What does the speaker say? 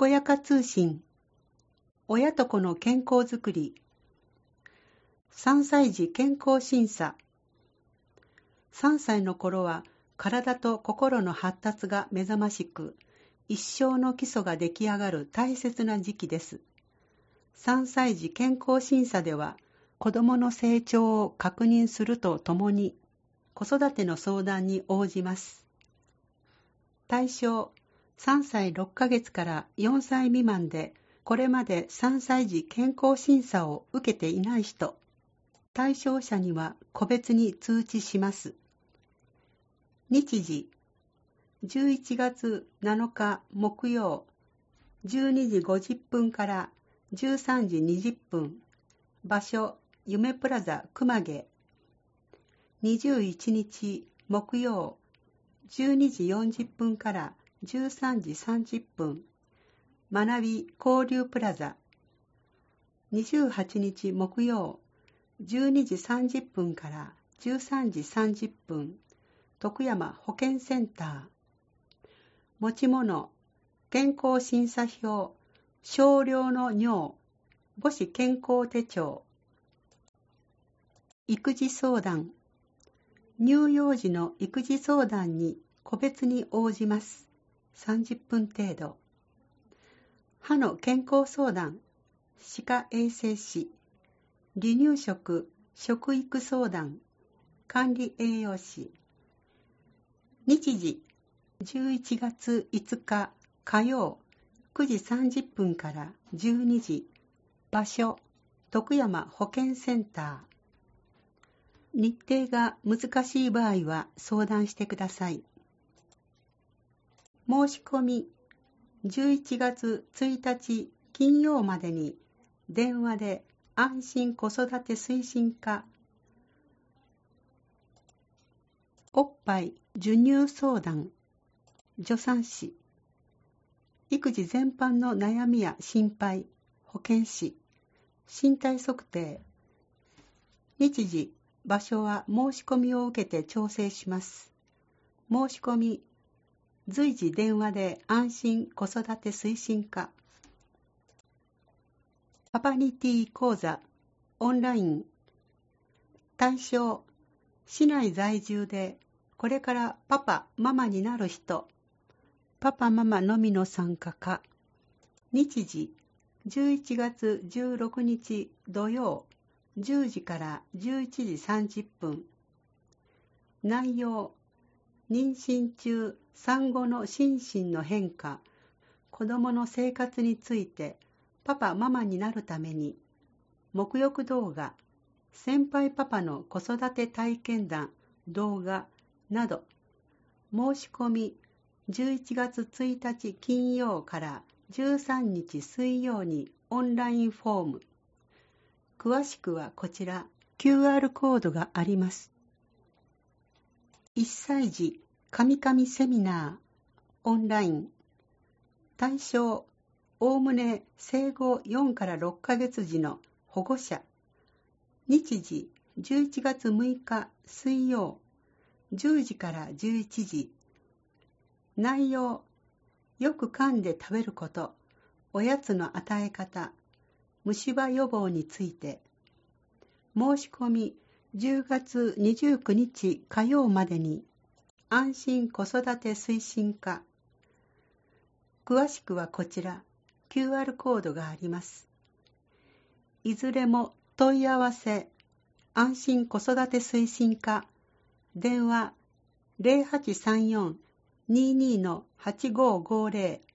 こやか通信。親と子の健康づくり。3歳児健康審査。3歳の頃は体と心の発達が目覚ましく、一生の基礎が出来上がる大切な時期です。3歳児健康審査では、子どもの成長を確認するとともに、子育ての相談に応じます。対象、3歳6ヶ月から4歳未満で、これまで3歳児健康審査を受けていない人、対象者には個別に通知します。日時、11月7日木曜、12時50分から13時20分、場所、夢プラザ熊毛。21日木曜、12時40分から13時30分、学び交流プラザ。28日木曜、12時30分から13時30分、徳山保健センター。持ち物、健康審査票、少量の尿、母子健康手帳。育児相談。乳幼児の育児相談に個別に応じます。30分程度。歯の健康相談、歯科衛生士、離乳食、食育相談、管理栄養士。日時、11月5日火曜、9時30分から12時、場所、徳山保健センター。日程が難しい場合は相談してください。申し込み、11月1日金曜までに電話で安心子育て推進課、おっぱい授乳相談、助産師、育児全般の悩みや心配、保健師、身体測定。日時、場所は申し込みを受けて調整します。申し込み、随時電話で安心子育て推進課。パパニティ講座、オンライン。対象、市内在住で、これからパパ、ママになる人。パパ、ママのみの参加か。日時、11月16日土曜、10時から11時30分。内容、妊娠中、産後の心身の変化、子どもの生活について、パパママになるために、沐浴動画、先輩パパの子育て体験談、動画など、申し込み、11月1日金曜から13日水曜にオンラインフォーム。詳しくはこちら、QR コードがあります。1歳児カミカミセミナー、オンライン。対象、おおむね生後4から6ヶ月時の保護者。日時、11月6日水曜、10時から11時。内容、よく噛んで食べること、おやつの与え方、虫歯予防について。申し込み、10月29日火曜までに、安心子育て推進課。詳しくはこちら、QR コードがあります。いずれも問い合わせ、安心子育て推進課、電話 0834-22-8550